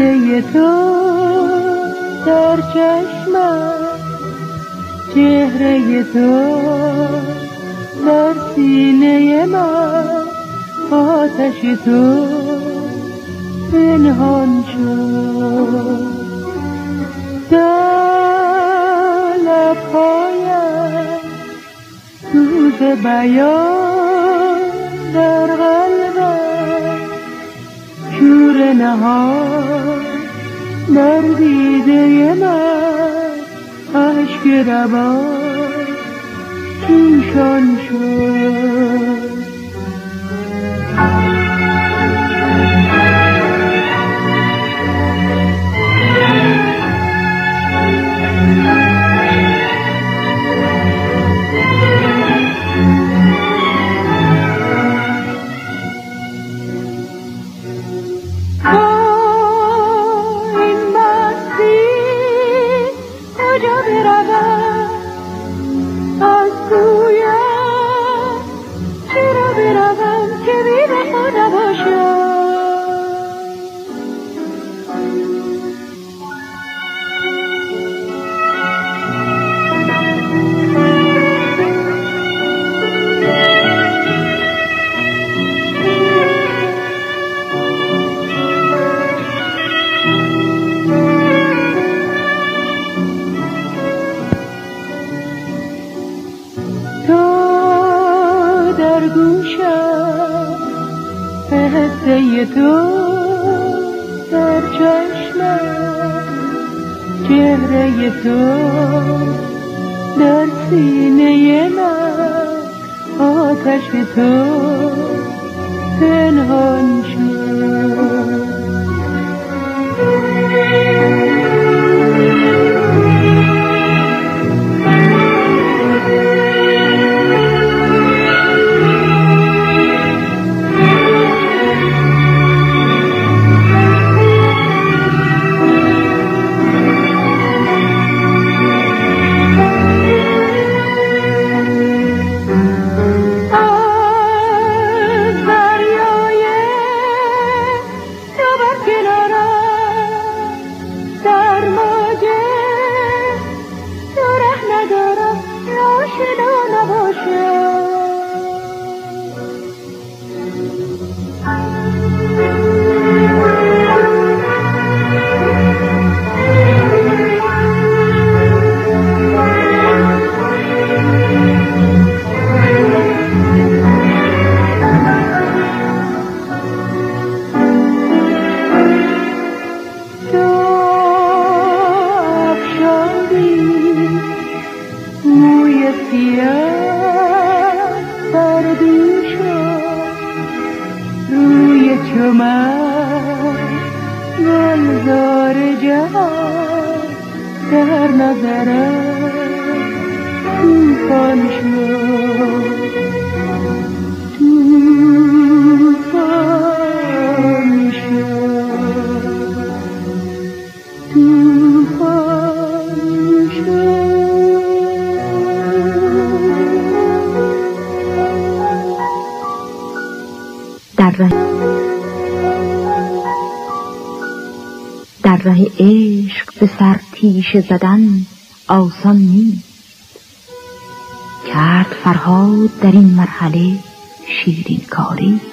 قصه تو در چشمم، چهره تو در سینه من، آتش تو پنهان شد در لبهایم، سوز بیان در قلبم، شور نهان در دیده من، اشک روان جوشان شد. قصه تو در چشمم، چهره تو در سینه من، آتش تو پنهان شد. گلزار جهان در نظرم توفان شد، توفان شد، توفان شد. در راه عشق به سر تیشه زدن آسان نیست، کرد فرهاد در این مرحله شیرین کاری.